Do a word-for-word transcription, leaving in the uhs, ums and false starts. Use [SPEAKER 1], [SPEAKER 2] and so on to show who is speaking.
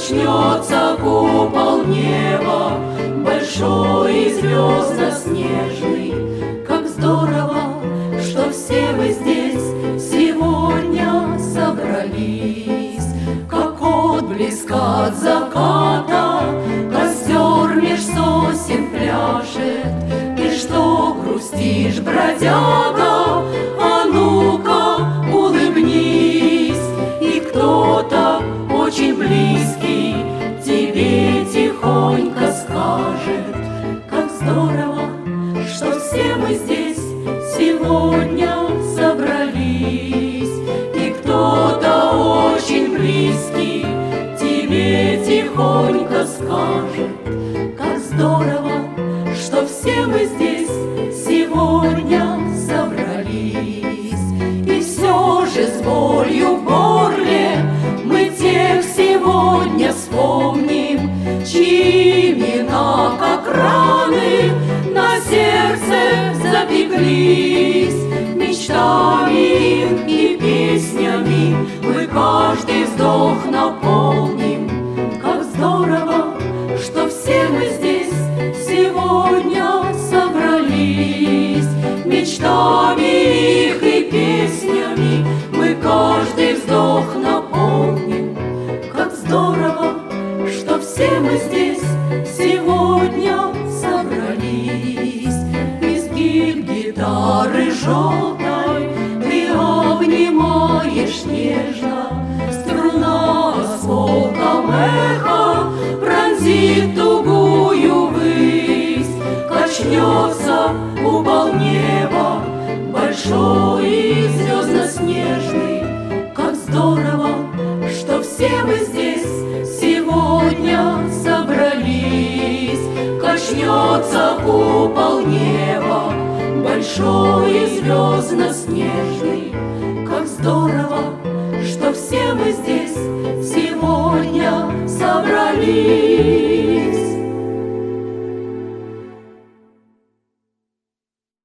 [SPEAKER 1] Качнется купол неба, большой и звездно-снежный. Как здорово, что все вы здесь сегодня собрались. Как отблеск от заката костер меж сосен пляшет. Ты что грустишь, бродяга? А ну-ка улыбнись. И кто-то очень близкий тебе тихонько скажет: как здорово, что все мы здесь сегодня собрались. И кто-то очень близкий тебе тихонько скажет: как здорово, что все мы здесь сегодня собрались. И все же с болью в горле мы тех сегодня вспомним, чьи имена, как раны, на сердце запеклись. Мечтами и песнями мы каждый вздох наполним. Как здорово, что все мы здесь сегодня собрались. Мечтами их и песнями мы каждый вздох наполним. Как здорово, что все мы здесь сегодня собрались. Изгиб гитары желтой ты обнимаешь нежно. Струна осколком эха пронзит тугую высь. Качнется купол неба, большой и звездно-снежный. Как здорово, что все мы здесь сегодня собрались. Качнется купол неба, большой и звездно-снежный. Как здорово, что все мы здесь сегодня собрались.